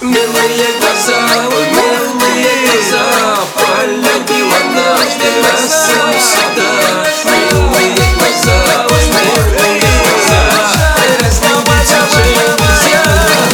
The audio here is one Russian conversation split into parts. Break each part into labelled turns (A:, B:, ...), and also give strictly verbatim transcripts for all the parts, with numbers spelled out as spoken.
A: Милые глаза, ой, милые глаза, полюбил однажды раз и навсегда. Милые глаза, ой, милые глаза, разлюбить уже нельзя.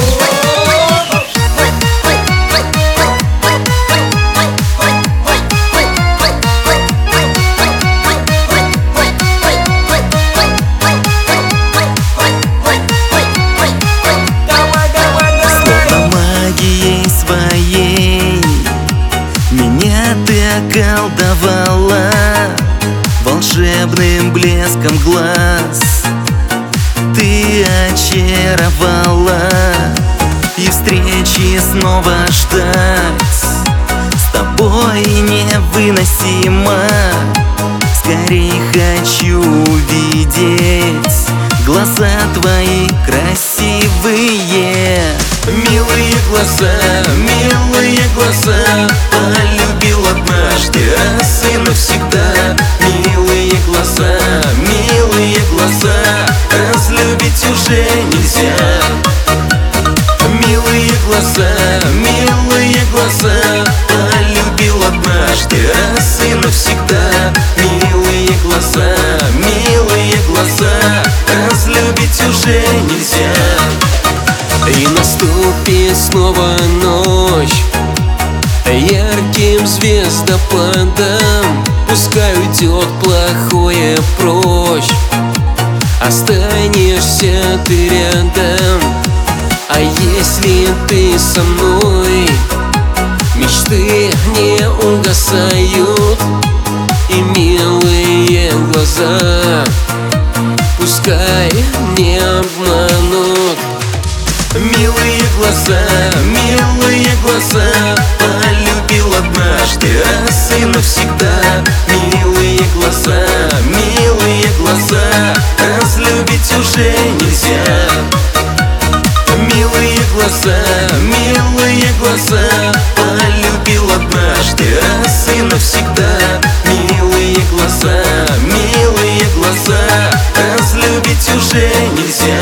B: Меня ты околдовала волшебным блеском глаз. Ты очаровала, и встречи снова ждать с тобой невыносимо. Скорей хочу увидеть глаза твои красивые.
A: Милые глаза, милые глаза, полюбил однажды раз и навсегда. Милые глаза, милые глаза, разлюбить уже нельзя. Милые глаза, милые глаза, полюбил однажды раз и навсегда. Милые глаза, милые глаза, разлюбить уже нельзя. И наступит снова ночь ярким звездопадом, пускай уйдет плохое прочь, останешься ты рядом. А если ты со мной, мечты не угасают, и милые глаза пускай не обманут. Милые глаза, милые глаза, полюбил однажды раз и навсегда. Милые глаза, милые глаза, разлюбить уже нельзя. Милые глаза, милые глаза, полюбил однажды раз и навсегда. Милые глаза, милые глаза, разлюбить уже нельзя.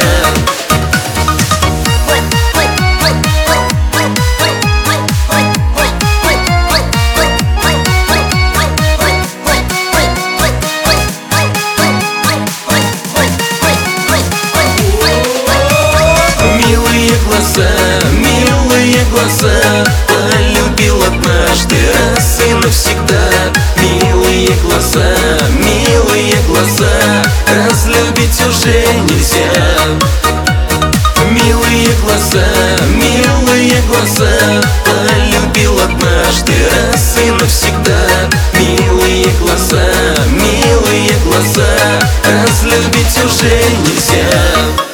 A: Милые глаза, полюбил однажды раз и навсегда. Милые глаза, милые глаза, разлюбить уже нельзя. Милые глаза, милые глаза, полюбил однажды раз и навсегда. Милые глаза, милые глаза, разлюбить уже нельзя.